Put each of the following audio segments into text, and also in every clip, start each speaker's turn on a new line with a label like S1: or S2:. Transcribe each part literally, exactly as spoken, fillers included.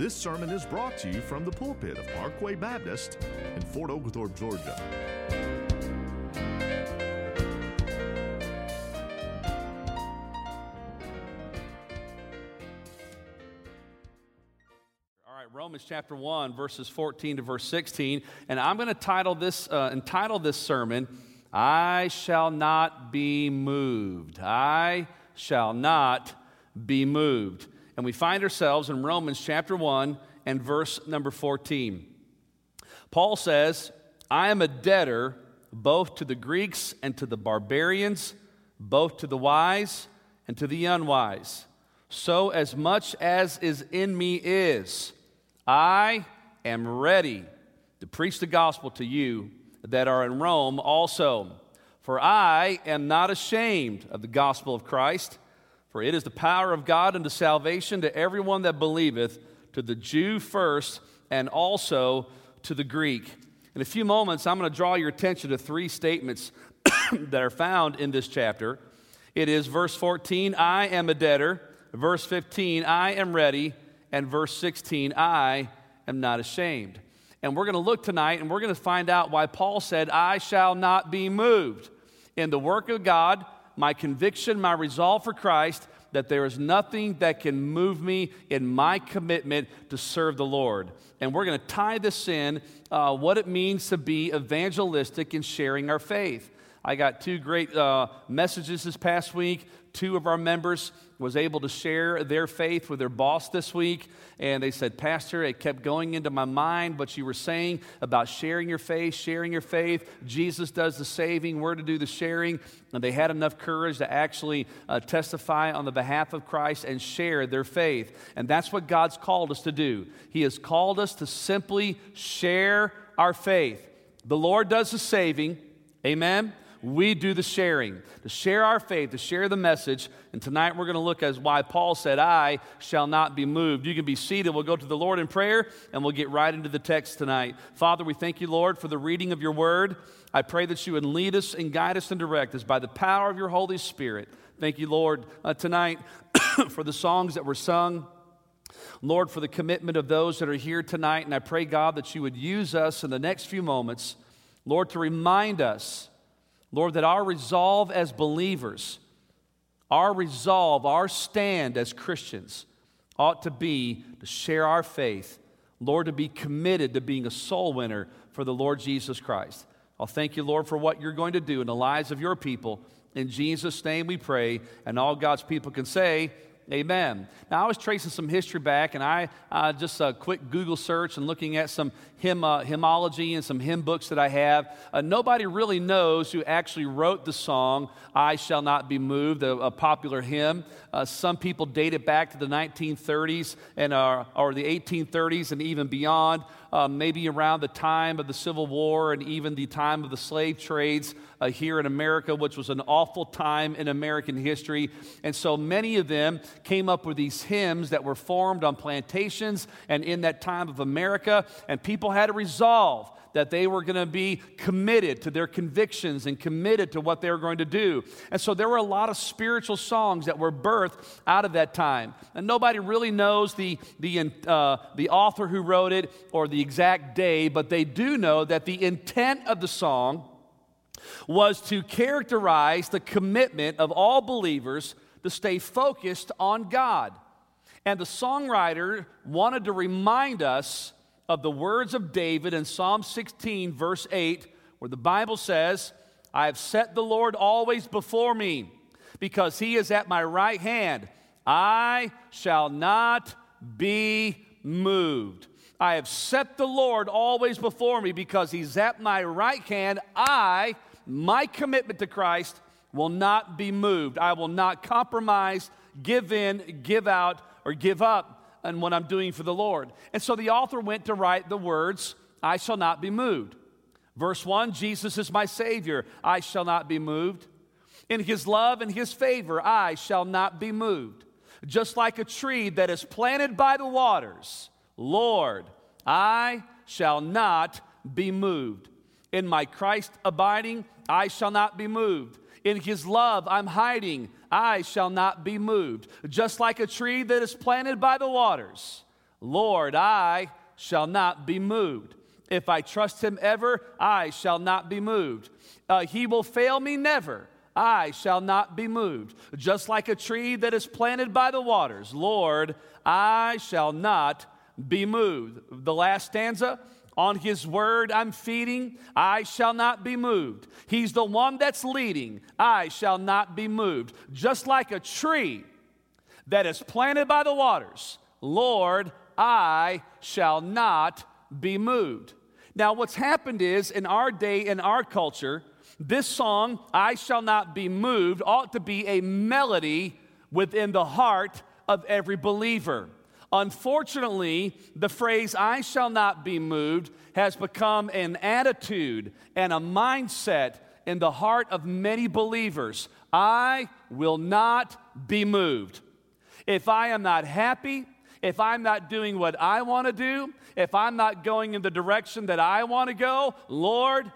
S1: This sermon is brought to you from the pulpit of Parkway Baptist in Fort Oglethorpe, Georgia.
S2: All right, Romans chapter one, verses fourteen to verse sixteen, and I'm going to title this, uh, entitle this sermon, I shall not be moved. I shall not be moved. And we find ourselves in Romans chapter one and verse number fourteen. Paul says, I am a debtor both to the Greeks and to the barbarians, both to the wise and to the unwise. So as much as is in me is, I am ready to preach the gospel to you that are in Rome also. For I am not ashamed of the gospel of Christ, for it is the power of God unto salvation to everyone that believeth, to the Jew first, and also to the Greek. In a few moments, I'm going to draw your attention to three statements that are found in this chapter. It is verse fourteen, I am a debtor. Verse fifteen, I am ready. And verse sixteen, I am not ashamed. And we're going to look tonight, and we're going to find out why Paul said, I shall not be moved. In the work of God, my conviction, my resolve for Christ, that there is nothing that can move me in my commitment to serve the Lord. And we're going to tie this in, uh, what it means to be evangelistic in sharing our faith. I got two great uh, messages this past week. Two of our members was able to share their faith with their boss this week, and they said, Pastor, it kept going into my mind what you were saying about sharing your faith, sharing your faith. Jesus does the saving, we're to do the sharing. And they had enough courage to actually uh, testify on the behalf of Christ and share their faith. And that's what God's called us to do. He has called us to simply share our faith. The Lord does the saving, amen? We do the sharing, to share our faith, to share the message. And tonight we're going to look at why Paul said, I shall not be moved. You can be seated. We'll go to the Lord in prayer, and we'll get right into the text tonight. Father, we thank you, Lord, for the reading of your word. I pray that you would lead us and guide us and direct us by the power of your Holy Spirit. Thank you, Lord, uh, tonight for the songs that were sung. Lord, for the commitment of those that are here tonight. And I pray, God, that you would use us in the next few moments, Lord, to remind us, Lord, that our resolve as believers, our resolve, our stand as Christians ought to be to share our faith, Lord, to be committed to being a soul winner for the Lord Jesus Christ. I'll thank you, Lord, for what you're going to do in the lives of your people. In Jesus' name we pray, and all God's people can say, amen. Now, I was tracing some history back, and I uh, just a quick Google search and looking at some hymn, uh, hymnology and some hymn books that I have. Uh, nobody really knows who actually wrote the song, I Shall Not Be Moved, a, a popular hymn. Uh, some people date it back to the nineteen thirties and uh, or the eighteen thirties and even beyond, uh, maybe around the time of the Civil War and even the time of the slave trades uh, here in America, which was an awful time in American history. And so many of them came up with these hymns that were formed on plantations and in that time of America, and people had to resolve that they were going to be committed to their convictions and committed to what they were going to do. And so there were a lot of spiritual songs that were birthed out of that time. And nobody really knows the, the, uh, the author who wrote it or the exact day, but they do know that the intent of the song was to characterize the commitment of all believers to stay focused on God. And the songwriter wanted to remind us of the words of David in Psalm sixteen, verse eight, where the Bible says, I have set the Lord always before me, because he is at my right hand. I shall not be moved. I have set the Lord always before me, because he's at my right hand. I, my commitment to Christ, will not be moved. I will not compromise, give in, give out, or give up on what I'm doing for the Lord. And so the author went to write the words, I shall not be moved. Verse one, Jesus is my Savior. I shall not be moved. In his love and his favor, I shall not be moved. Just like a tree that is planted by the waters, Lord, I shall not be moved. In my Christ abiding, I shall not be moved. In his love I'm hiding, I shall not be moved. Just like a tree that is planted by the waters, Lord, I shall not be moved. If I trust him ever, I shall not be moved. Uh, he will fail me never. I shall not be moved. Just like a tree that is planted by the waters, Lord, I shall not be moved. The last stanza, on his word I'm feeding, I shall not be moved. He's the one that's leading, I shall not be moved. Just like a tree that is planted by the waters, Lord, I shall not be moved. Now, what's happened is, in our day, in our culture, this song, I shall not be moved, ought to be a melody within the heart of every believer. Unfortunately, the phrase, I shall not be moved, has become an attitude and a mindset in the heart of many believers. I will not be moved. If I am not happy, if I'm not doing what I want to do, if I'm not going in the direction that I want to go, Lord,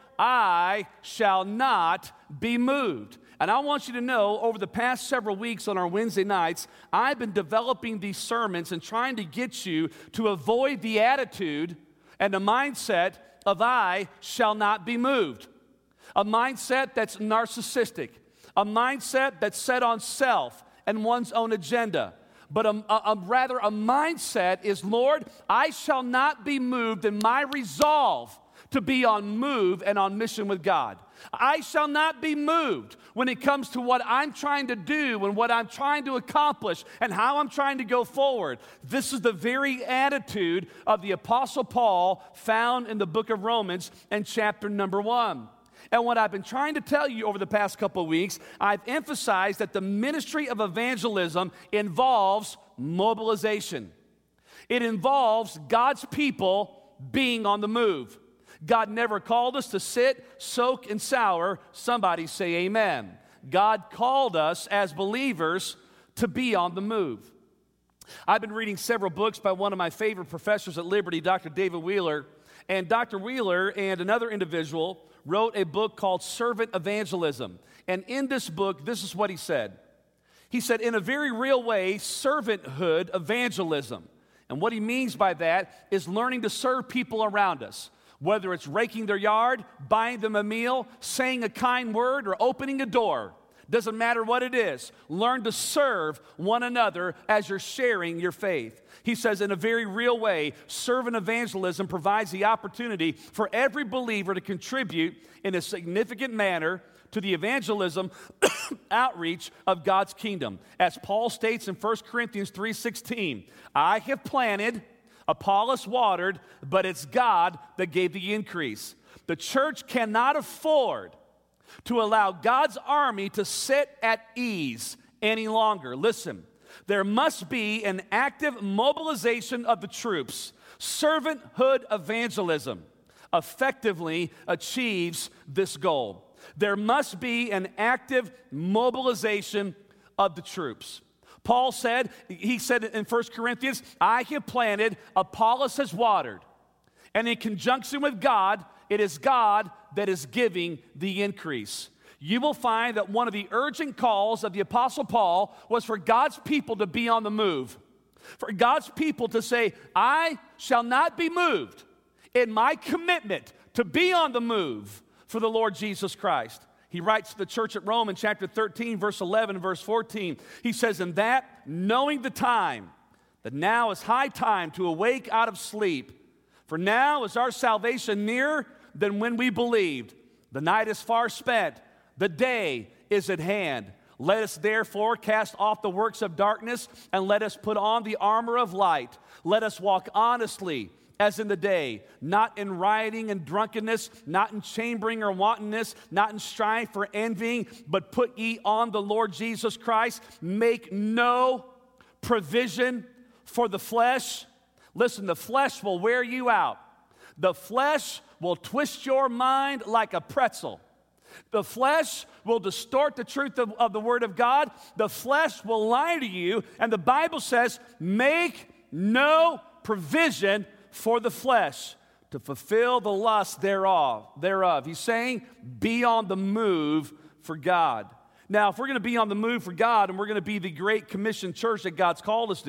S2: I shall not be moved. And I want you to know, over the past several weeks on our Wednesday nights, I've been developing these sermons and trying to get you to avoid the attitude and the mindset of I shall not be moved. A mindset that's narcissistic, a mindset that's set on self and one's own agenda. But a, a, a, rather a mindset is, Lord, I shall not be moved in my resolve to be on move and on mission with God. I shall not be moved when it comes to what I'm trying to do and what I'm trying to accomplish and how I'm trying to go forward. This is the very attitude of the Apostle Paul found in the book of Romans and chapter number one. And what I've been trying to tell you over the past couple of weeks, I've emphasized that the ministry of evangelism involves mobilization. It involves God's people being on the move. God never called us to sit, soak, and sour. Somebody say amen. God called us as believers to be on the move. I've been reading several books by one of my favorite professors at Liberty, Doctor David Wheeler. And Doctor Wheeler and another individual wrote a book called Servant Evangelism. And in this book, this is what he said. He said, in a very real way, servanthood evangelism. And what he means by that is learning to serve people around us. Whether it's raking their yard, buying them a meal, saying a kind word, or opening a door. Doesn't matter what it is. Learn to serve one another as you're sharing your faith. He says, in a very real way, servant evangelism provides the opportunity for every believer to contribute in a significant manner to the evangelism outreach of God's kingdom. As Paul states in First Corinthians three sixteen, I have planted, Apollos watered, but it's God that gave the increase. The church cannot afford to allow God's army to sit at ease any longer. Listen, there must be an active mobilization of the troops. Servanthood evangelism effectively achieves this goal. There must be an active mobilization of the troops. Paul said, he said in First Corinthians, I have planted, Apollos has watered. And in conjunction with God, it is God that is giving the increase. You will find that one of the urgent calls of the Apostle Paul was for God's people to be on the move. For God's people to say, I shall not be moved in my commitment to be on the move for the Lord Jesus Christ. He writes to the church at Rome in chapter thirteen, verse eleven, verse fourteen. He says, in that, knowing the time, that now is high time to awake out of sleep. For now is our salvation nearer than when we believed. The night is far spent. The day is at hand. Let us therefore cast off the works of darkness and let us put on the armor of light. Let us walk honestly as in the day, not in rioting and drunkenness, not in chambering or wantonness, not in strife or envying, but put ye on the Lord Jesus Christ. Make no provision for the flesh. Listen, the flesh will wear you out. The flesh will twist your mind like a pretzel. The flesh will distort the truth of, of the Word of God. The flesh will lie to you. And the Bible says, make no provision for the flesh to fulfill the lust thereof. thereof. He's saying, be on the move for God. Now, if we're going to be on the move for God and we're going to be the Great Commission church that God's called us to,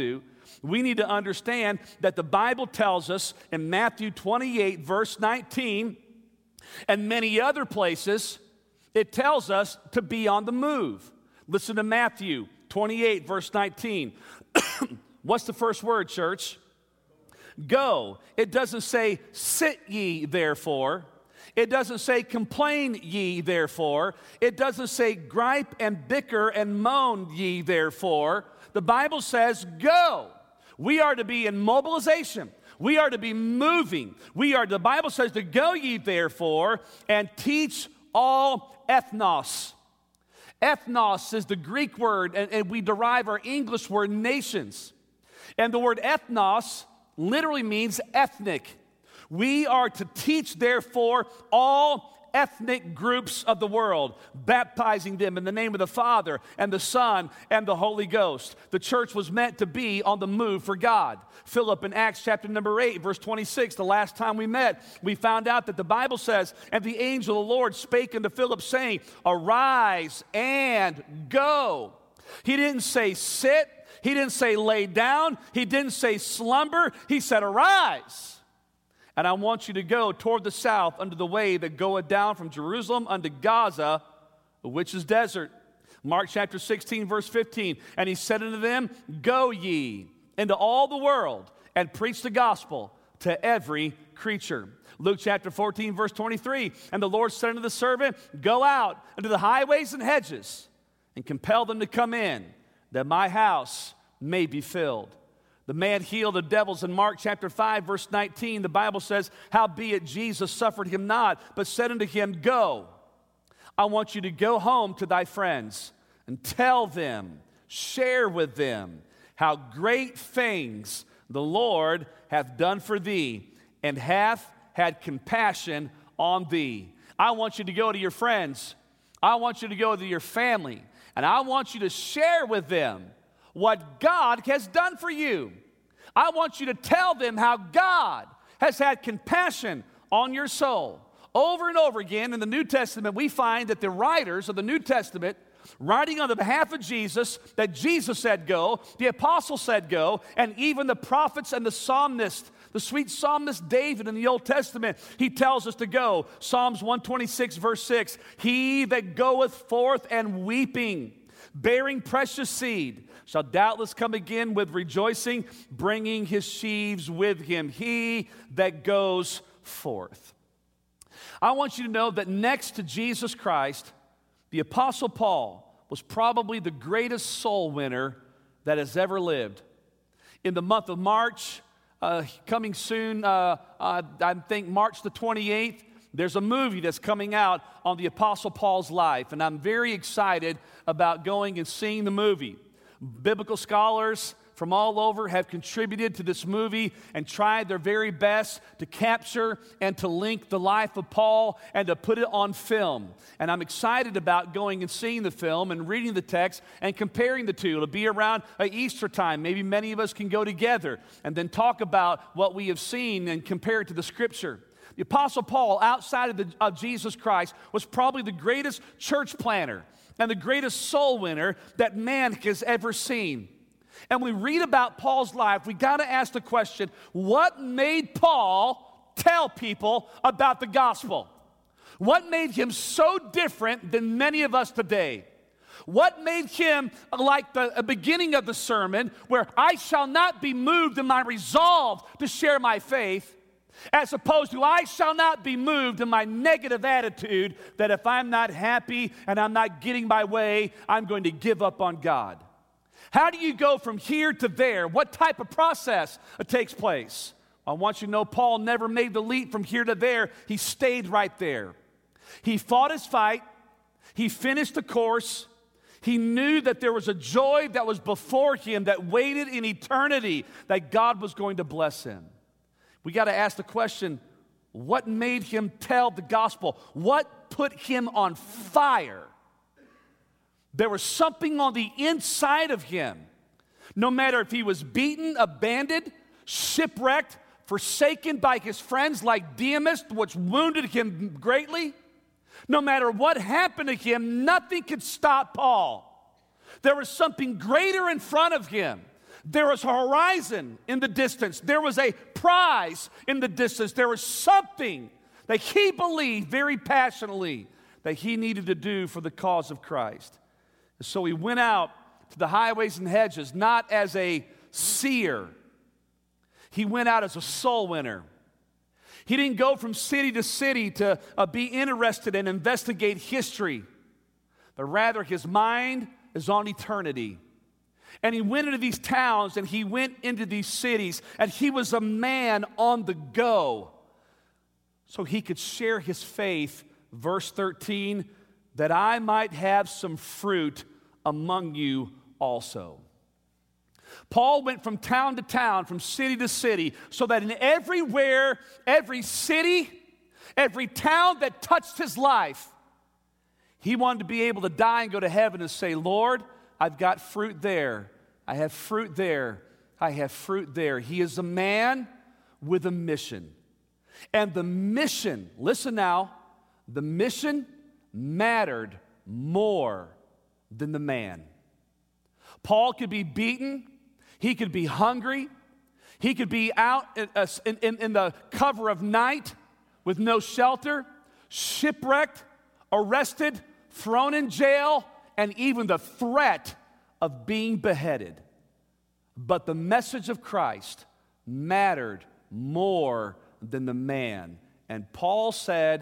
S2: we need to understand that the Bible tells us in Matthew twenty-eight, verse nineteen, and many other places, it tells us to be on the move. Listen to Matthew twenty-eight, verse nineteen. What's the first word, church? Go. It doesn't say, sit ye therefore. It doesn't say, complain ye therefore. It doesn't say, gripe and bicker and moan ye therefore. The Bible says, go. We are to be in mobilization. We are to be moving. We are, the Bible says, to go ye therefore and teach all ethnos. Ethnos is the Greek word, and, and we derive our English word nations. And the word ethnos literally means ethnic. We are to teach, therefore, all ethnic groups of the world, baptizing them in the name of the Father and the Son and the Holy Ghost. The church was meant to be on the move for God. Philip in Acts chapter number eight, verse twenty-six, the last time we met, we found out that the Bible says, and the angel of the Lord spake unto Philip, saying, arise and go. He didn't say sit. He didn't say lay down. He didn't say slumber. He said arise. And I want you to go toward the south unto the way that goeth down from Jerusalem unto Gaza, which is desert. Mark chapter sixteen, verse fifteen. And he said unto them, go ye into all the world and preach the gospel to every creature. Luke chapter fourteen, verse twenty-three. And the Lord said unto the servant, go out into the highways and hedges and compel them to come in, that my house may be filled. The man healed of devils in Mark chapter five, verse nineteen, the Bible says, howbeit Jesus suffered him not, but said unto him, go. I want you to go home to thy friends and tell them, share with them how great things the Lord hath done for thee and hath had compassion on thee. I want you to go to your friends. I want you to go to your family. And I want you to share with them what God has done for you. I want you to tell them how God has had compassion on your soul. Over and over again in the New Testament, we find that the writers of the New Testament, writing on the behalf of Jesus, that Jesus said go, the apostles said go, and even the prophets and the psalmists, the sweet psalmist David in the Old Testament, he tells us to go. Psalms one twenty-six, verse six, he that goeth forth and weeping, bearing precious seed, shall doubtless come again with rejoicing, bringing his sheaves with him. He that goes forth. I want you to know that next to Jesus Christ, the Apostle Paul was probably the greatest soul winner that has ever lived. In the month of March, uh, coming soon, uh, uh, I think March the twenty-eighth, there's a movie that's coming out on the Apostle Paul's life, and I'm very excited about going and seeing the movie. Biblical scholars from all over have contributed to this movie and tried their very best to capture and to link the life of Paul and to put it on film. And I'm excited about going and seeing the film and reading the text and comparing the two. It'll be around uh, Easter time. Maybe many of us can go together and then talk about what we have seen and compare it to the Scripture. The Apostle Paul, outside of, the, of Jesus Christ, was probably the greatest church planner and the greatest soul winner that man has ever seen. And we read about Paul's life, we got to ask the question, what made Paul tell people about the gospel? What made him so different than many of us today? What made him like the beginning of the sermon, where I shall not be moved in my resolve to share my faith, as opposed to I shall not be moved in my negative attitude that if I'm not happy and I'm not getting my way, I'm going to give up on God. How do you go from here to there? What type of process takes place? I want you to know Paul never made the leap from here to there. He stayed right there. He fought his fight. He finished the course. He knew that there was a joy that was before him that waited in eternity, that God was going to bless him. We got to ask the question, what made him tell the gospel? What put him on fire? There was something on the inside of him. No matter if he was beaten, abandoned, shipwrecked, forsaken by his friends like Demas, which wounded him greatly, no matter what happened to him, nothing could stop Paul. There was something greater in front of him. There was a horizon in the distance. There was a prize in the distance. There was something that he believed very passionately that he needed to do for the cause of Christ. So he went out to the highways and hedges, not as a seer. He went out as a soul winner. He didn't go from city to city to uh, be interested and investigate history, but rather his mind is on eternity. And he went into these towns and he went into these cities, and he was a man on the go so he could share his faith. Verse thirteen, that I might have some fruit among you also. Paul went from town to town, from city to city, so that in everywhere, every city, every town that touched his life, he wanted to be able to die and go to heaven and say, Lord, I've got fruit there. I have fruit there. I have fruit there. He is a man with a mission. And the mission, listen now, the mission mattered more than the man. Paul could be beaten. He could be hungry. He could be out in, in, in the cover of night with no shelter, shipwrecked, arrested, thrown in jail, and even the threat of being beheaded. But the message of Christ mattered more than the man. And Paul said,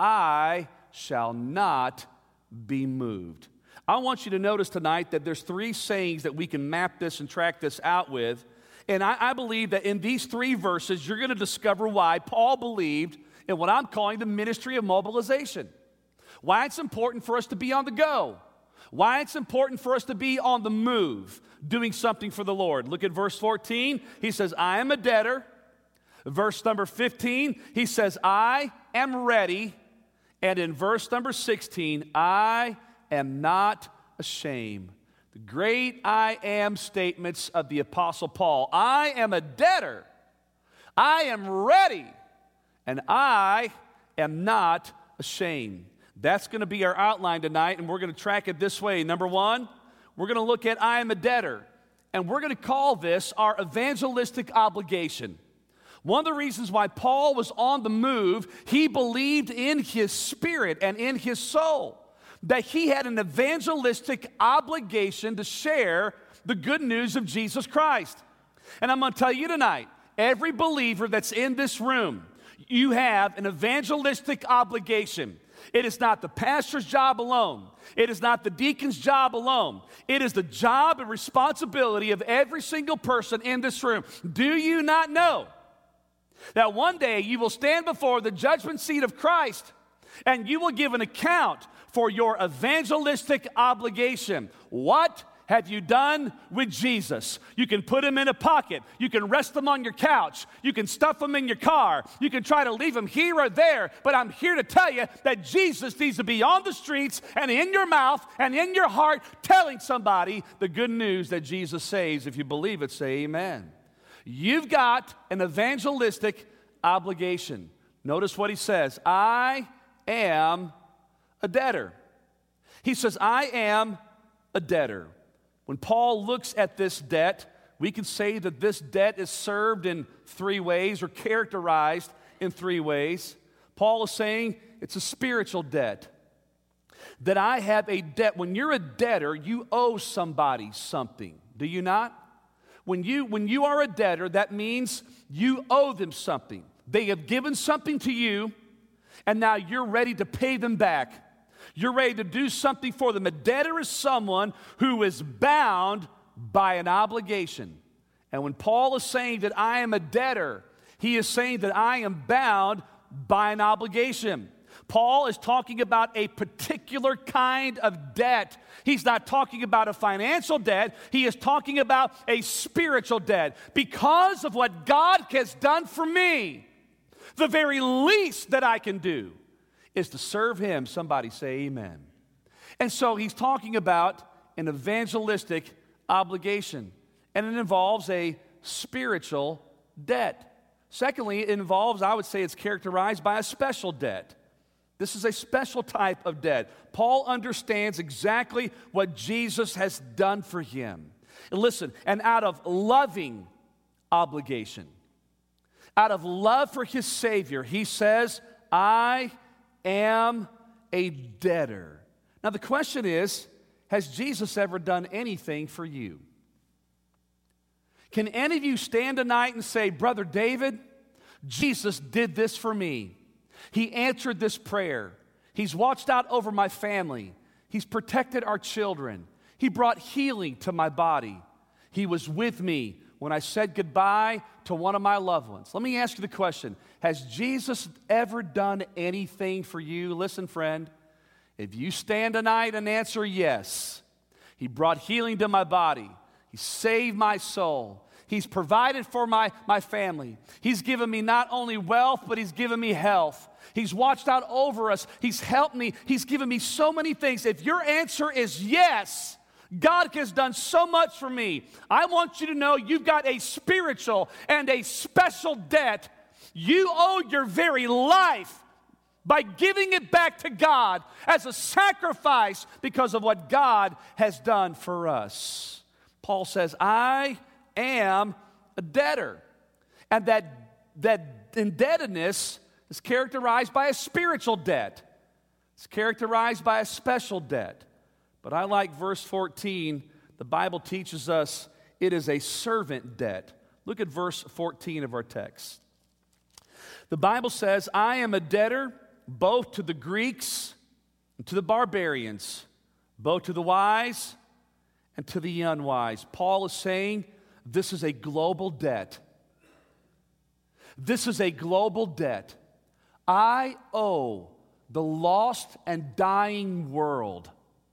S2: I shall not be moved. I want you to notice tonight that there's three sayings that we can map this and track this out with. And I, I believe that in these three verses, you're going to discover why Paul believed in what I'm calling the ministry of mobilization. Why it's important for us to be on the go. Why it's important for us to be on the move, doing something for the Lord. Look at verse fourteen. He says, I am a debtor. Verse number fifteen, he says, I am ready. And in verse number sixteen, I am not ashamed. The great I am statements of the Apostle Paul. I am a debtor. I am ready. And I am not ashamed. That's going to be our outline tonight, and we're going to track it this way. Number one, we're going to look at I am a debtor, and we're going to call this our evangelistic obligation. One of the reasons why Paul was on the move, he believed in his spirit and in his soul that he had an evangelistic obligation to share the good news of Jesus Christ. And I'm going to tell you tonight, every believer that's in this room, you have an evangelistic obligation. It is not the pastor's job alone. It is not the deacon's job alone. It is the job and responsibility of every single person in this room. Do you not know that one day you will stand before the judgment seat of Christ and you will give an account for your evangelistic obligation? What have you done with Jesus? You can put him in a pocket. You can rest him on your couch. You can stuff him in your car. You can try to leave him here or there. But I'm here to tell you that Jesus needs to be on the streets and in your mouth and in your heart telling somebody the good news that Jesus saves. If you believe it, say amen. You've got an evangelistic obligation. Notice what he says. I am a debtor. He says, I am a debtor. When Paul looks at this debt, we can say that this debt is served in three ways or characterized in three ways. Paul is saying it's a spiritual debt. That I have a debt. When you're a debtor, you owe somebody something. Do you not? When you, when you are a debtor, that means you owe them something. They have given something to you, and now you're ready to pay them back. You're ready to do something for them. A debtor is someone who is bound by an obligation. And when Paul is saying that I am a debtor, he is saying that I am bound by an obligation. Paul is talking about a particular kind of debt. He's not talking about a financial debt. He is talking about a spiritual debt. Because of what God has done for me, the very least that I can do is to serve him. Somebody say amen. And so he's talking about an evangelistic obligation, and it involves a spiritual debt. Secondly, it involves, I would say it's characterized by a special debt. This is a special type of debt. Paul understands exactly what Jesus has done for him. And listen, and out of loving obligation, out of love for his Savior, he says, I am a debtor. Now the question is, has Jesus ever done anything for you? Can any of you stand tonight and say, Brother David, Jesus did this for me. He answered this prayer. He's watched out over my family. He's protected our children. He brought healing to my body. He was with me when I said goodbye to one of my loved ones. Let me ask you the question. Has Jesus ever done anything for you? Listen, friend, if you stand tonight and answer yes, he brought healing to my body. He saved my soul. He's provided for my, my family. He's given me not only wealth, but he's given me health. He's watched out over us. He's helped me. He's given me so many things. If your answer is yes, God has done so much for me. I want you to know you've got a spiritual and a special debt. You owe your very life by giving it back to God as a sacrifice because of what God has done for us. Paul says, I am a debtor. And that, that indebtedness is characterized by a spiritual debt. It's characterized by a special debt. But I like verse fourteen. The Bible teaches us it is a servant debt. Look at verse fourteen of our text. The Bible says, I am a debtor both to the Greeks and to the barbarians, both to the wise and to the unwise. Paul is saying this is a global debt. This is a global debt. I owe the lost and dying world.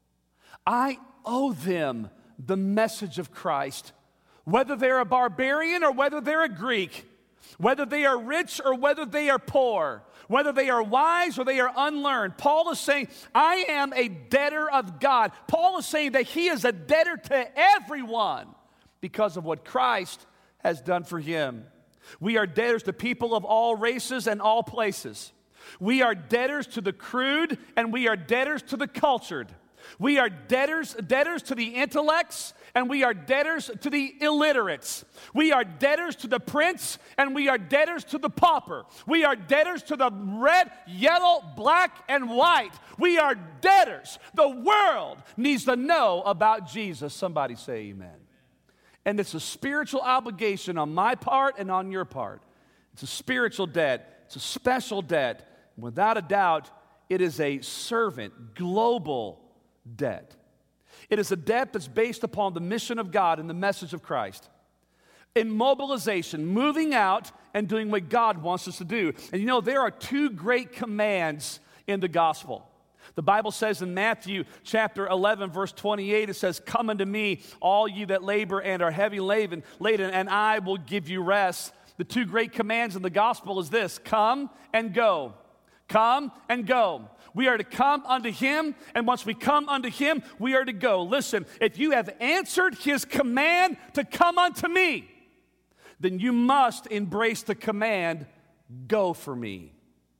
S2: I owe them the message of Christ, whether they're a barbarian or whether they're a Greek, whether they are rich or whether they are poor, whether they are wise or they are unlearned. Paul is saying, I am a debtor of God. Paul is saying that he is a debtor to everyone because of what Christ has done for him. We are debtors to people of all races and all places. We are debtors to the crude and we are debtors to the cultured. We are debtors, debtors to the intellects, and we are debtors to the illiterates. We are debtors to the prince, and we are debtors to the pauper. We are debtors to the red, yellow, black, and white. We are debtors. The world needs to know about Jesus. Somebody say amen. And it's a spiritual obligation on my part and on your part. It's a spiritual debt. It's a special debt. Without a doubt, it is a servant, global debt. It is a debt that's based upon the mission of God and the message of Christ. In mobilization, moving out and doing what God wants us to do. And you know, there are two great commands in the gospel. The Bible says in Matthew chapter eleven, verse twenty-eight, it says, come unto me, all you that labor and are heavy laden, laden, and I will give you rest. The two great commands in the gospel is this: come and go. Come and go. We are to come unto him, and once we come unto him, we are to go. Listen, if you have answered his command to come unto me, then you must embrace the command, go for me.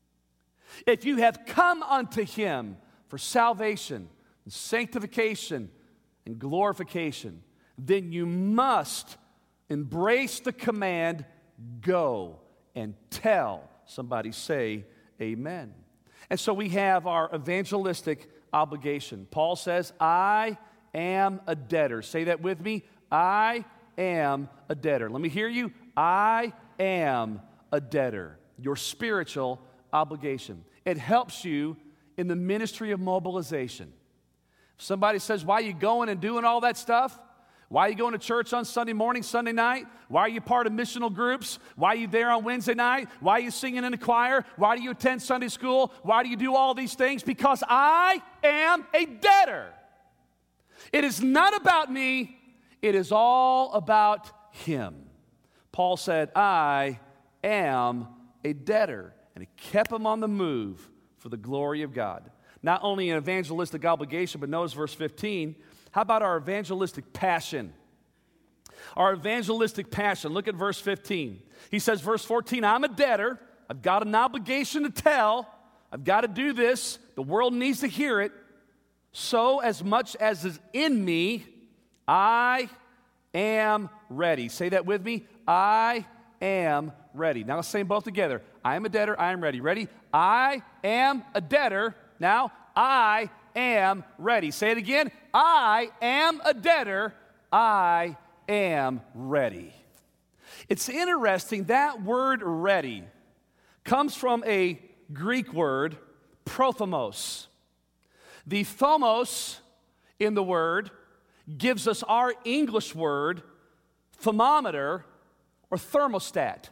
S2: If you have come unto him for salvation, and sanctification, and glorification, then you must embrace the command, go and tell. Somebody say amen. And so we have our evangelistic obligation. Paul says, I am a debtor. Say that with me. I am a debtor. Let me hear you. I am a debtor. Your spiritual obligation. It helps you in the ministry of mobilization. If somebody says, why are you going and doing all that stuff? Why are you going to church on Sunday morning, Sunday night? Why are you part of missional groups? Why are you there on Wednesday night? Why are you singing in the choir? Why do you attend Sunday school? Why do you do all these things? Because I am a debtor. It is not about me. It is all about him. Paul said, I am a debtor. And it kept him on the move for the glory of God. Not only an evangelistic obligation, but notice verse fifteen. How about our evangelistic passion? Our evangelistic passion. Look at verse fifteen. He says, verse fourteen, I'm a debtor. I've got an obligation to tell. I've got to do this. The world needs to hear it. So as much as is in me, I am ready. Say that with me. I am ready. Now let's say them both together. I am a debtor. I am ready. Ready? I am a debtor. Now, I am ready. Say it again. I am a debtor. I am ready. It's interesting, that word ready comes from a Greek word, prothomos. The thomos in the word gives us our English word, thermometer or thermostat.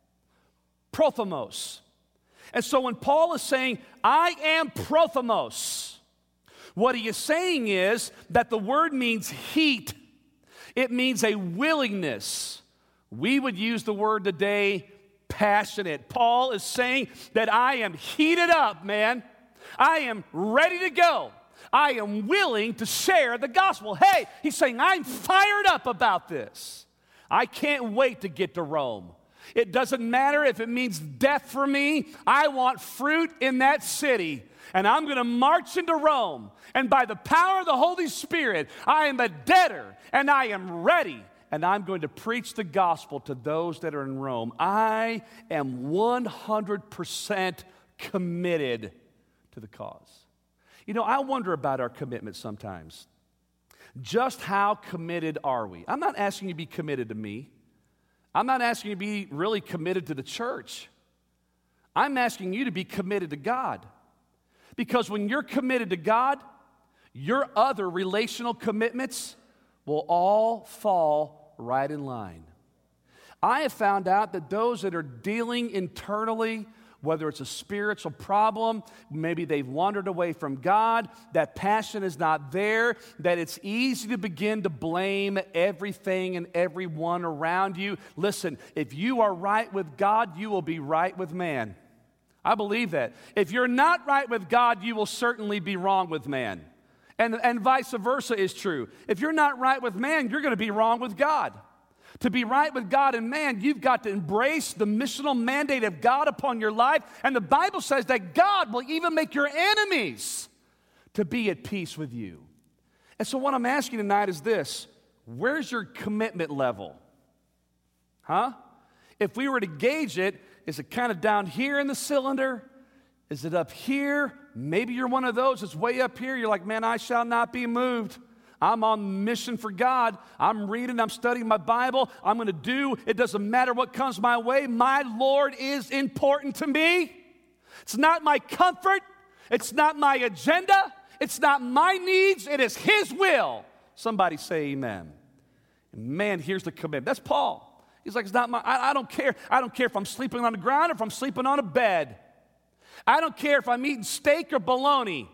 S2: Prothomos. And so when Paul is saying, I am prothomos, what he is saying is that the word means heat. It means a willingness. We would use the word today, passionate. Paul is saying that I am heated up, man. I am ready to go. I am willing to share the gospel. Hey, he's saying, I'm fired up about this. I can't wait to get to Rome. It doesn't matter if it means death for me. I want fruit in that city. And I'm going to march into Rome. And by the power of the Holy Spirit, I am a debtor and I am ready. And I'm going to preach the gospel to those that are in Rome. I am one hundred percent committed to the cause. You know, I wonder about our commitment sometimes. Just how committed are we? I'm not asking you to be committed to me. I'm not asking you to be really committed to the church. I'm asking you to be committed to God. Because when you're committed to God, your other relational commitments will all fall right in line. I have found out that those that are dealing internally, whether it's a spiritual problem, maybe they've wandered away from God, that passion is not there, that it's easy to begin to blame everything and everyone around you. Listen, if you are right with God, you will be right with man. I believe that. If you're not right with God, you will certainly be wrong with man. And, and vice versa is true. If you're not right with man, you're going to be wrong with God. To be right with God and man, you've got to embrace the missional mandate of God upon your life. And the Bible says that God will even make your enemies to be at peace with you. And so what I'm asking tonight is this: where's your commitment level? Huh? If we were to gauge it, is it kind of down here in the cylinder? Is it up here? Maybe you're one of those that's way up here. You're like, man, I shall not be moved. I'm on mission for God. I'm reading, I'm studying my Bible. I'm going to do, it doesn't matter what comes my way. My Lord is important to me. It's not my comfort. It's not my agenda. It's not my needs. It is His will. Somebody say amen. And man, here's the commitment. That's Paul. He's like, it's not my, I, I don't care. I don't care if I'm sleeping on the ground or if I'm sleeping on a bed. I don't care if I'm eating steak or bologna.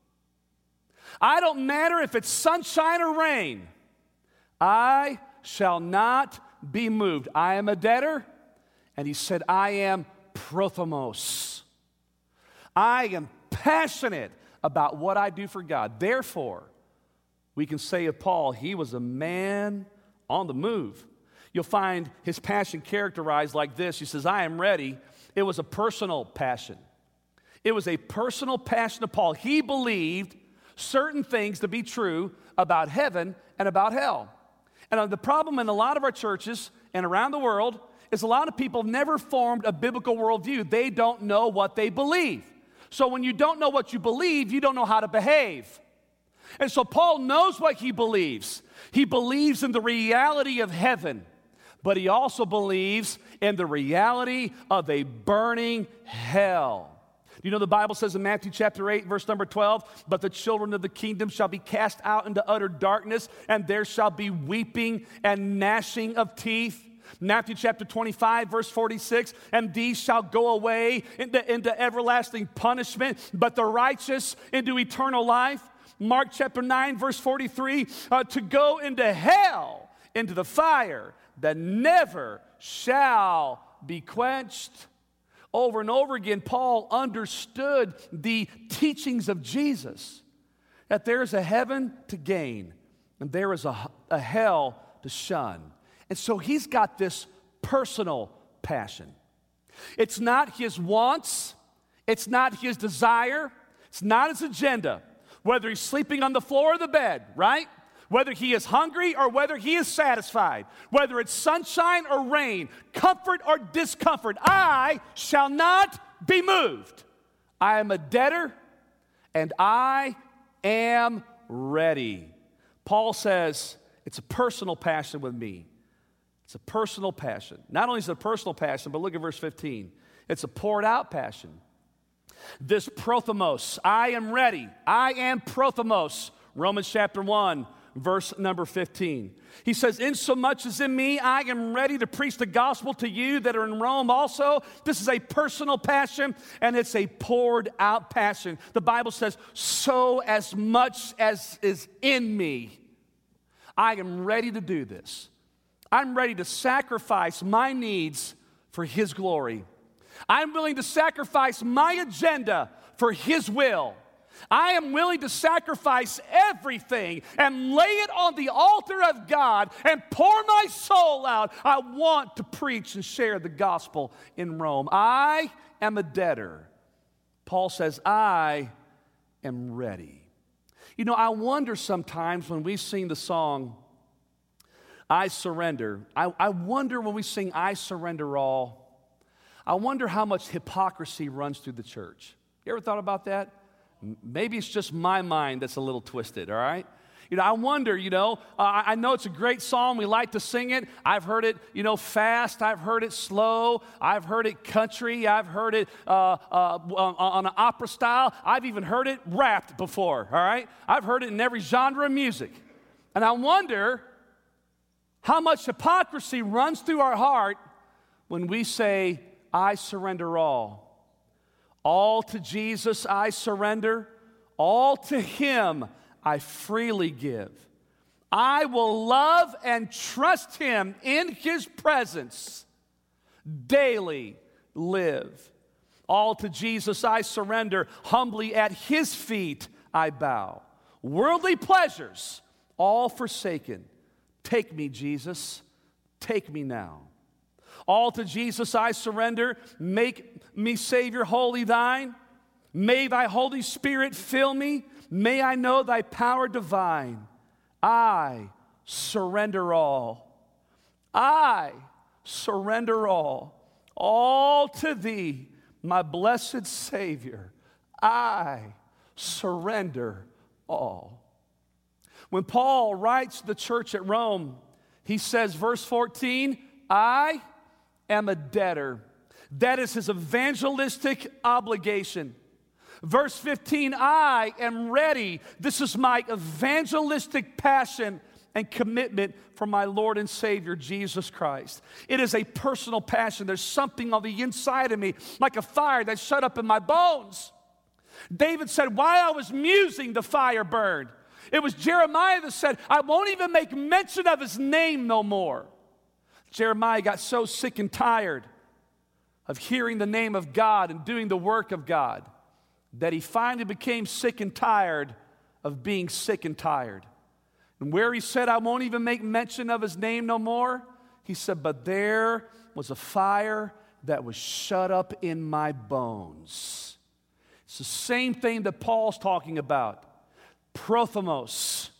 S2: I don't matter if it's sunshine or rain. I shall not be moved. I am a debtor. And he said, I am prothomos. I am passionate about what I do for God. Therefore, we can say of Paul, he was a man on the move. You'll find his passion characterized like this. He says, I am ready. It was a personal passion. It was a personal passion of Paul. He believed certain things to be true about heaven and about hell. And the problem in a lot of our churches and around the world is a lot of people never formed a biblical worldview. They don't know what they believe. So when you don't know what you believe, you don't know how to behave. And so Paul knows what he believes. He believes in the reality of heaven, but he also believes in the reality of a burning hell. You know, the Bible says in Matthew chapter eight, verse number twelve, but the children of the kingdom shall be cast out into utter darkness, and there shall be weeping and gnashing of teeth. Matthew chapter twenty-five, verse forty-six, and these shall go away into, into everlasting punishment, but the righteous into eternal life. Mark chapter nine, verse forty-three, uh, to go into hell, into the fire that never shall be quenched. Over and over again, Paul understood the teachings of Jesus, that there is a heaven to gain and there is a, a hell to shun. And so he's got this personal passion. It's not his wants, it's not his desire, it's not his agenda. Whether he's sleeping on the floor or the bed, right? whether he is hungry or whether he is satisfied, whether it's sunshine or rain, comfort or discomfort, I shall not be moved. I am a debtor and I am ready. Paul says it's a personal passion with me. It's a personal passion. Not only is it a personal passion, but look at verse fifteen. It's a poured out passion. This prothemos, I am ready. I am prothemos. Romans chapter one, verse number fifteen. He says, insomuch as in me, I am ready to preach the gospel to you that are in Rome also. This is a personal passion, and it's a poured out passion. The Bible says, so as much as is in me, I am ready to do this. I'm ready to sacrifice my needs for His glory. I'm willing to sacrifice my agenda for His will. I am willing to sacrifice everything and lay it on the altar of God and pour my soul out. I want to preach and share the gospel in Rome. I am a debtor. Paul says, I am ready. You know, I wonder sometimes when we sing the song, I surrender. I, I wonder when we sing, I surrender all, I wonder how much hypocrisy runs through the church. You ever thought about that? Maybe it's just my mind that's a little twisted, all right? You know, I wonder, you know, uh, I know it's a great song. We like to sing it. I've heard it, you know, fast. I've heard it slow. I've heard it country. I've heard it uh, uh, on an opera style. I've even heard it rapped before, all right? I've heard it in every genre of music. And I wonder how much hypocrisy runs through our heart when we say, I surrender all. All to Jesus I surrender. All to Him I freely give. I will love and trust Him in His presence. Daily live. All to Jesus I surrender. Humbly at His feet I bow. Worldly pleasures all forsaken. Take me, Jesus. Take me now. All to Jesus I surrender. Make me, Savior, wholly thine. May thy Holy Spirit fill me. May I know thy power divine. I surrender all. I surrender all. All to thee, my blessed Savior. I surrender all. When Paul writes to the church at Rome, he says, verse fourteen, I am a debtor. That is his evangelistic obligation. Verse fifteen, I am ready. This is my evangelistic passion and commitment for my Lord and Savior, Jesus Christ. It is a personal passion. There's something on the inside of me, like a fire that's shut up in my bones. David said, while I was musing, the fire burned. It was Jeremiah that said, I won't even make mention of his name no more. Jeremiah got so sick and tired of hearing the name of God and doing the work of God that he finally became sick and tired of being sick and tired. And where he said, I won't even make mention of his name no more, he said, but there was a fire that was shut up in my bones. It's the same thing that Paul's talking about. Prothemos,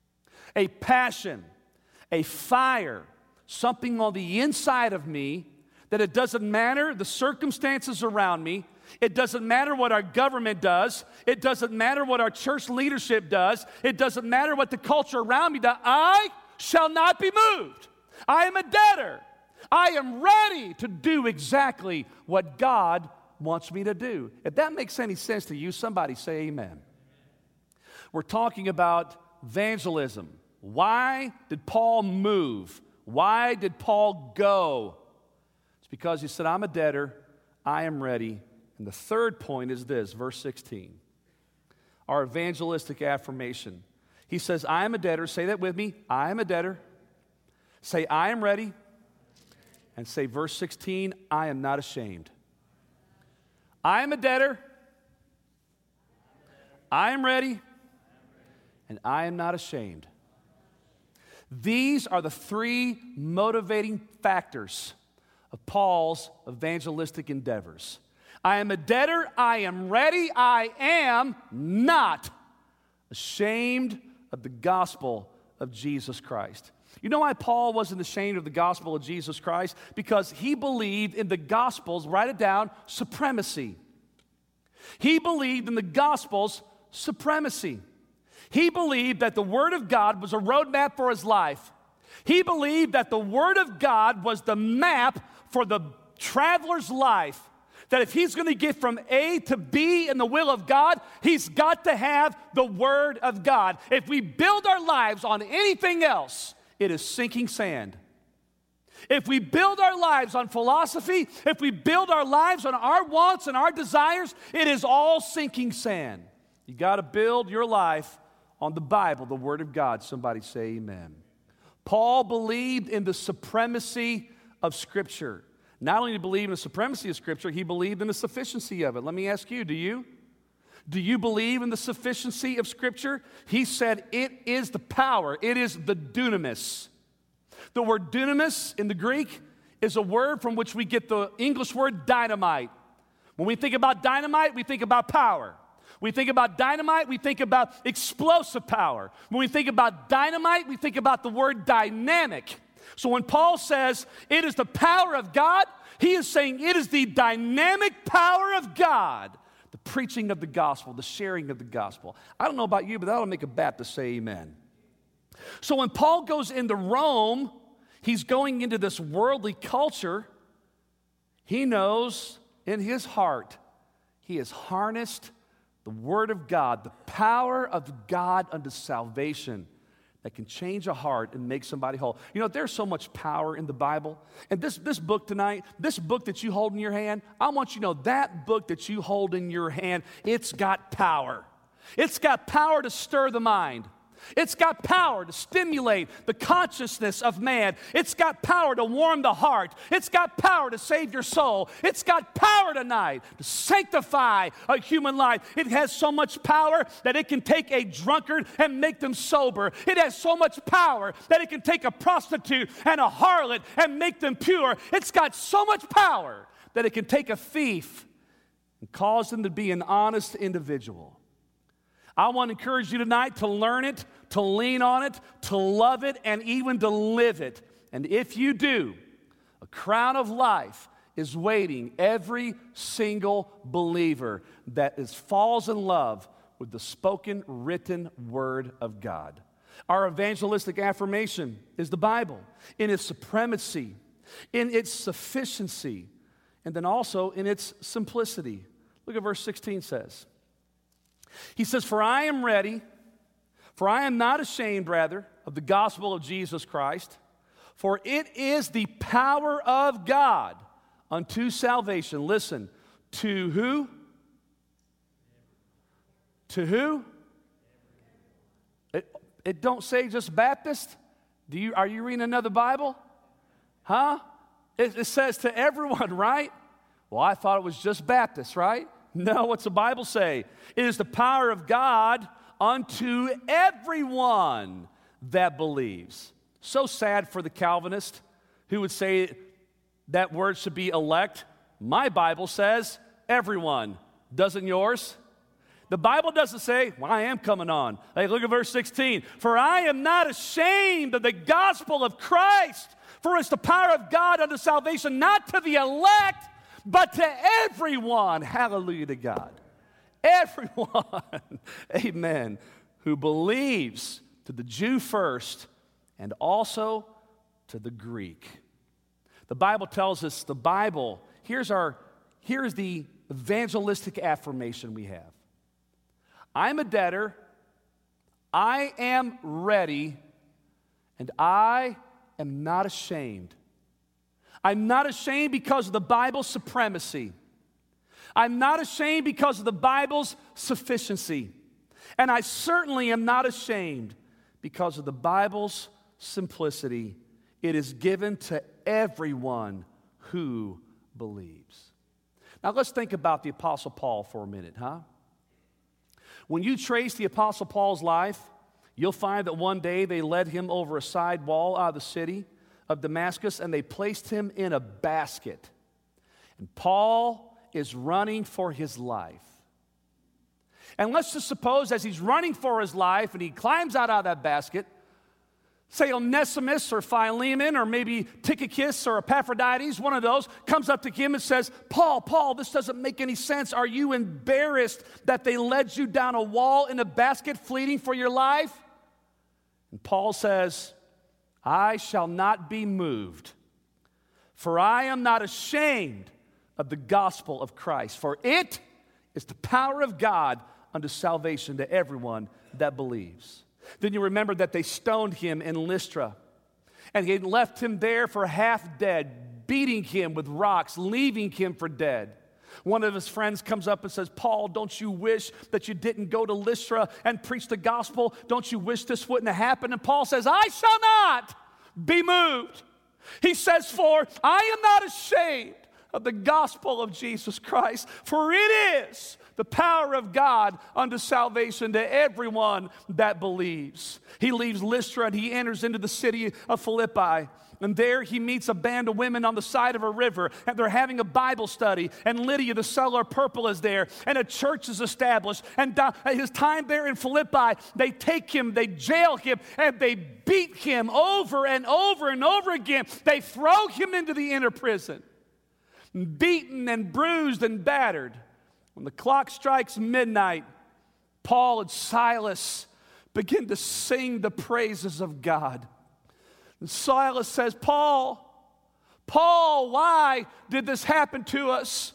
S2: a passion, a fire, something on the inside of me that it doesn't matter the circumstances around me. It doesn't matter what our government does. It doesn't matter what our church leadership does. It doesn't matter what the culture around me does. I shall not be moved. I am a debtor. I am ready to do exactly what God wants me to do. If that makes any sense to you, somebody say amen. We're talking about evangelism. Why did Paul move? Why did Paul go? It's because he said, I'm a debtor. I am ready. And the third point is this, verse sixteen, our evangelistic affirmation. He says, I am a debtor. Say that with me. I am a debtor. Say, I am ready. And say, verse sixteen, I am not ashamed. I am a debtor. I am ready. And I am not ashamed. These are the three motivating factors of Paul's evangelistic endeavors. I am a debtor, I am ready, I am not ashamed of the gospel of Jesus Christ. You know why Paul wasn't ashamed of the gospel of Jesus Christ? Because he believed in the gospel's, write it down, supremacy. He believed in the gospel's supremacy. He believed that the Word of God was a roadmap for his life. He believed that the Word of God was the map for the traveler's life. That if he's going to get from A to B in the will of God, he's got to have the Word of God. If we build our lives on anything else, it is sinking sand. If we build our lives on philosophy, if we build our lives on our wants and our desires, it is all sinking sand. You got to build your life on the Bible, the Word of God. Somebody say amen. Paul believed in the supremacy of Scripture. Not only did he believe in the supremacy of Scripture, he believed in the sufficiency of it. Let me ask you, do you? Do you believe in the sufficiency of Scripture? He said it is the power. It is the dunamis. The word dunamis in the Greek is a word from which we get the English word dynamite. When we think about dynamite, we think about power. We think about dynamite, we think about explosive power. When we think about dynamite, we think about the word dynamic. So when Paul says it is the power of God, he is saying it is the dynamic power of God. The preaching of the gospel, the sharing of the gospel. I don't know about you, but that'll make a Baptist say amen. So when Paul goes into Rome, he's going into this worldly culture. He knows in his heart, he has harnessed the Word of God, the power of God unto salvation that can change a heart and make somebody whole. You know, there's so much power in the Bible. And this, this book tonight, this book that you hold in your hand, I want you to know that book that you hold in your hand, it's got power. It's got power to stir the mind. It's got power to stimulate the consciousness of man. It's got power to warm the heart. It's got power to save your soul. It's got power tonight to sanctify a human life. It has so much power that it can take a drunkard and make them sober. It has so much power that it can take a prostitute and a harlot and make them pure. It's got so much power that it can take a thief and cause them to be an honest individual. I want to encourage you tonight to learn it, to lean on it, to love it, and even to live it. And if you do, a crown of life is waiting every single believer that is, falls in love with the spoken, written Word of God. Our evangelistic affirmation is the Bible in its supremacy, in its sufficiency, and then also in its simplicity. Look at verse sixteen says. He says, for I am ready, for I am not ashamed, rather, of the gospel of Jesus Christ, for it is the power of God unto salvation. Listen, to who? To who? It, it don't say just Baptist. Do you, are you reading another Bible? Huh? It, it says to everyone, right? Well, I thought it was just Baptist, right? No, what's the Bible say? It is the power of God unto everyone that believes. So sad for the Calvinist who would say that word should be elect. My Bible says everyone. Doesn't yours? The Bible doesn't say, well, I am coming on. Hey, look at verse sixteen. For I am not ashamed of the gospel of Christ, for it's the power of God unto salvation, not to the elect, but to everyone, hallelujah to God, everyone, amen, who believes, to the Jew first and also to the Greek. The Bible tells us, the Bible, here's our, here's the evangelistic affirmation we have. I'm a debtor, I am ready, and I am not ashamed. I'm not ashamed because of the Bible's supremacy. I'm not ashamed because of the Bible's sufficiency. And I certainly am not ashamed because of the Bible's simplicity. It is given to everyone who believes. Now let's think about the Apostle Paul for a minute, huh? When you trace the Apostle Paul's life, you'll find that one day they led him over a side wall out of the city of Damascus, and they placed him in a basket. And Paul is running for his life. And let's just suppose as he's running for his life and he climbs out of that basket, Say Onesimus or Philemon or maybe Tychicus or Epaphroditus, one of those, comes up to him and says, Paul, Paul, this doesn't make any sense. Are you embarrassed that they led you down a wall in a basket fleeing for your life? And Paul says, I shall not be moved, for I am not ashamed of the gospel of Christ, for it is the power of God unto salvation to everyone that believes. Then you remember that they stoned him in Lystra, and he had left him there for half dead, beating him with rocks, leaving him for dead. One of his friends comes up and says, Paul, don't you wish that you didn't go to Lystra and preach the gospel? Don't you wish this wouldn't have happened? And Paul says, I shall not be moved. He says, for I am not ashamed of the gospel of Jesus Christ, for it is the power of God unto salvation to everyone that believes. He leaves Lystra and he enters into the city of Philippi. And there he meets a band of women on the side of a river, and they're having a Bible study. And Lydia, the seller of purple, is there, and a church is established. And his time there in Philippi, they take him, they jail him, and they beat him over and over and over again. They throw him into the inner prison, beaten and bruised and battered. When the clock strikes midnight, Paul and Silas begin to sing the praises of God. And Silas says, Paul, Paul, why did this happen to us?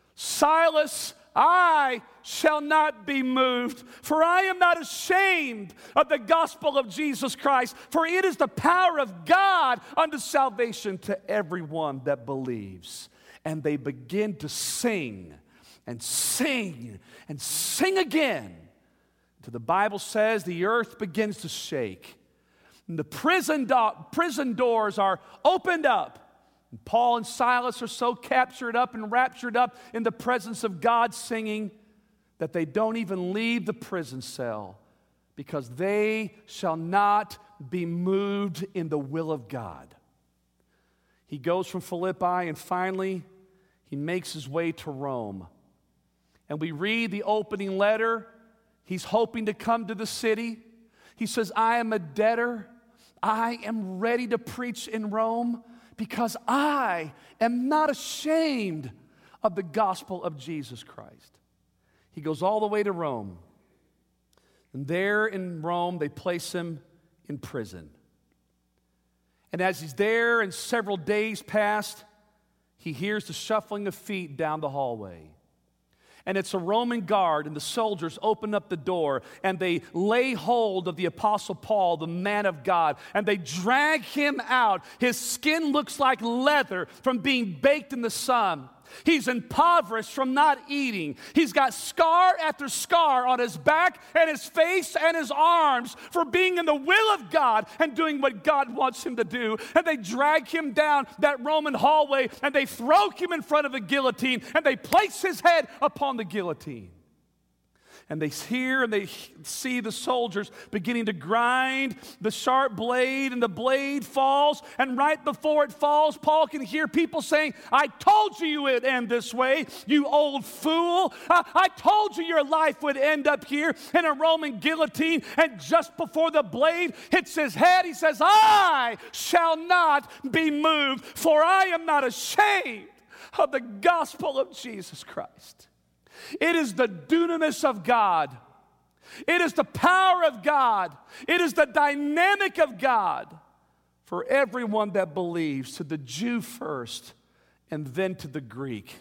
S2: Silas, I shall not be moved, for I am not ashamed of the gospel of Jesus Christ, for it is the power of God unto salvation to everyone that believes. And they begin to sing and sing and sing again. Till the Bible says the earth begins to shake. And the prison, do- prison doors are opened up. And Paul and Silas are so captured up and raptured up in the presence of God singing that they don't even leave the prison cell, because they shall not be moved in the will of God. He goes from Philippi and finally he makes his way to Rome. And we read the opening letter. He's hoping to come to the city. He says, I am a debtor. I am ready to preach in Rome because I am not ashamed of the gospel of Jesus Christ. He goes all the way to Rome. And there in Rome, they place him in prison. And as he's there and several days passed, he hears the shuffling of feet down the hallway. And it's a Roman guard, and the soldiers open up the door, and they lay hold of the Apostle Paul, the man of God, and they drag him out. His skin looks like leather from being baked in the sun. He's impoverished from not eating. He's got scar after scar on his back and his face and his arms for being in the will of God and doing what God wants him to do. And they drag him down that Roman hallway, and they throw him in front of a guillotine, and they place his head upon the guillotine. And they hear and they see the soldiers beginning to grind the sharp blade, and the blade falls. And right before it falls, Paul can hear people saying, I told you you would end this way, you old fool. I, I told you your life would end up here in a Roman guillotine. And just before the blade hits his head, he says, I shall not be moved, for I am not ashamed of the gospel of Jesus Christ. It is the dunamis of God. It is the power of God. It is the dynamic of God for everyone that believes, to the Jew first and then to the Greek.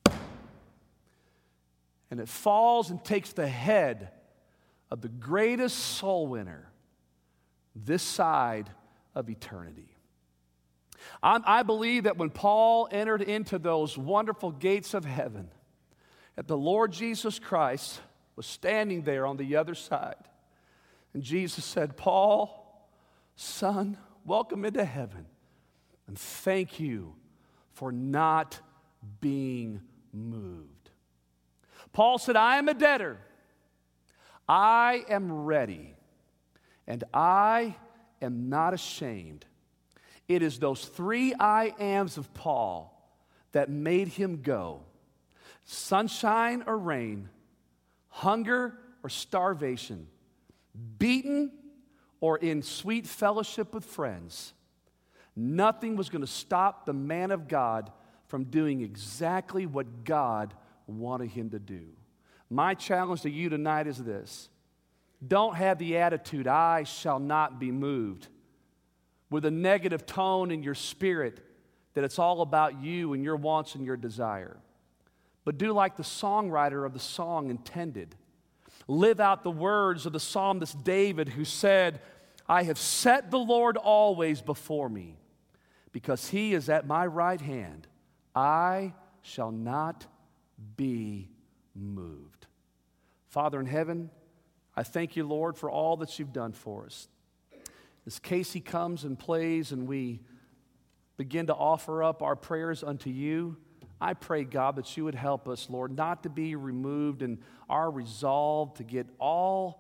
S2: And it falls and takes the head of the greatest soul winner this side of eternity. I, I believe that when Paul entered into those wonderful gates of heaven, that the Lord Jesus Christ was standing there on the other side. And Jesus said, Paul, son, welcome into heaven. And thank you for not being moved. Paul said, I am a debtor. I am ready. And I am not ashamed. It is those three I ams of Paul that made him go. Sunshine or rain, hunger or starvation, beaten or in sweet fellowship with friends, nothing was going to stop the man of God from doing exactly what God wanted him to do. My challenge to you tonight is this. Don't have the attitude, I shall not be moved, with a negative tone in your spirit that it's all about you and your wants and your desire. But do like the songwriter of the song intended. Live out the words of the psalmist David, who said, I have set the Lord always before me. Because he is at my right hand, I shall not be moved. Father in heaven, I thank you, Lord, for all that you've done for us. As Casey comes and plays and we begin to offer up our prayers unto you, I pray, God, that you would help us, Lord, not to be removed in our resolve to get all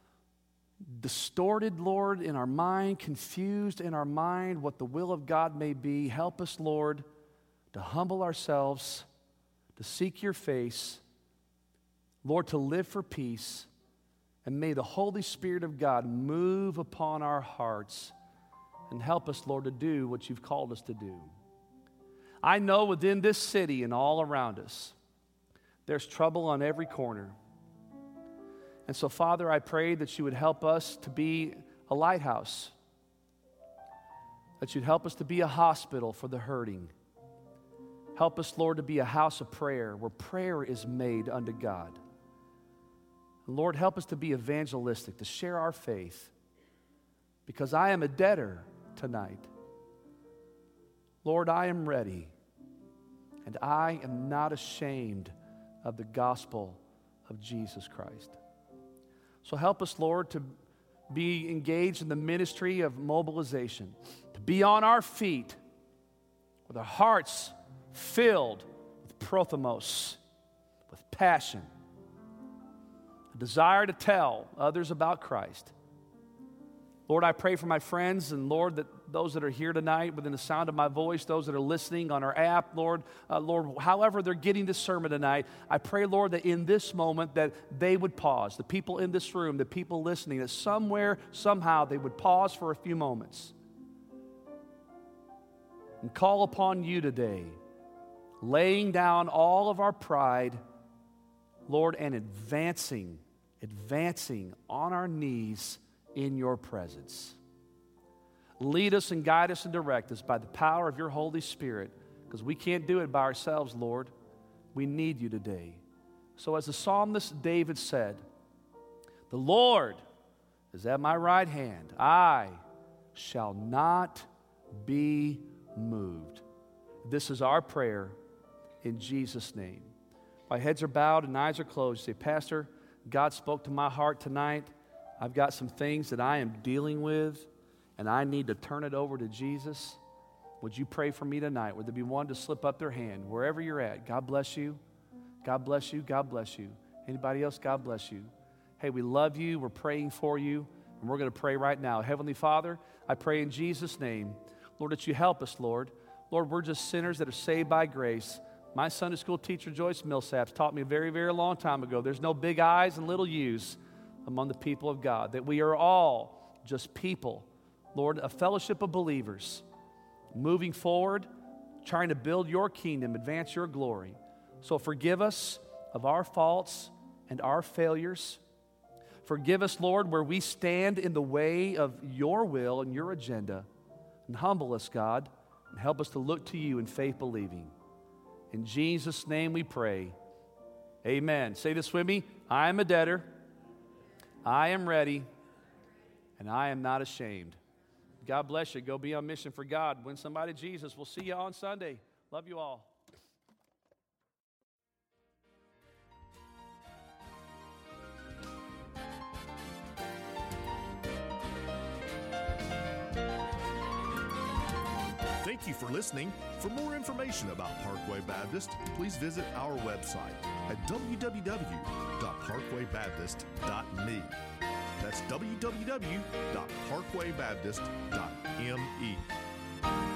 S2: distorted, Lord, in our mind, confused in our mind what the will of God may be. Help us, Lord, to humble ourselves, to seek your face, Lord, to live for peace, and may the Holy Spirit of God move upon our hearts and help us, Lord, to do what you've called us to do. I know within this city and all around us, there's trouble on every corner. And so, Father, I pray that you would help us to be a lighthouse, that you'd help us to be a hospital for the hurting. Help us, Lord, to be a house of prayer where prayer is made unto God. And Lord, help us to be evangelistic, to share our faith, because I am a debtor tonight. Lord, I am ready, and I am not ashamed of the gospel of Jesus Christ. So help us, Lord, to be engaged in the ministry of mobilization, to be on our feet with our hearts filled with prothemos, with passion, a desire to tell others about Christ. Lord, I pray for my friends, and Lord, that those that are here tonight within the sound of my voice, those that are listening on our app, Lord, uh, Lord, however they're getting this sermon tonight, I pray, Lord, that in this moment that they would pause. The people in this room, the people listening, that somewhere, somehow they would pause for a few moments and call upon you today, laying down all of our pride, Lord, and advancing, advancing on our knees in your presence. Lead us and guide us and direct us by the power of your Holy Spirit, because we can't do it by ourselves, Lord. We need you today. So as the psalmist David said, the Lord is at my right hand. I shall not be moved. This is our prayer in Jesus' name. My heads are bowed and eyes are closed. You say, Pastor, God spoke to my heart tonight. I've got some things that I am dealing with, and I need to turn it over to Jesus. Would you pray for me tonight? Would there be one to slip up their hand wherever you're at? God bless you. God bless you. God bless you. Anybody else? God bless you. Hey, we love you. We're praying for you, and we're going to pray right now. Heavenly Father, I pray in Jesus' name, Lord, that you help us, Lord. Lord, we're just sinners that are saved by grace. My Sunday school teacher, Joyce Millsaps, taught me a very, very long time ago, there's no big I's and little U's among the people of God, that we are all just people, Lord, a fellowship of believers, moving forward, trying to build your kingdom, advance your glory. So forgive us of our faults and our failures. Forgive us, Lord, where we stand in the way of your will and your agenda. And humble us, God, and help us to look to you in faith believing. In Jesus' name we pray. Amen. Say this with me. I am a debtor. I am ready, and I am not ashamed. God bless you. Go be on mission for God. Win somebody to Jesus. We'll see you on Sunday. Love you all.
S1: Thank you for listening. For more information about Parkway Baptist, please visit our website at w w w dot parkway baptist dot m e. That's w w w dot parkway baptist dot m e.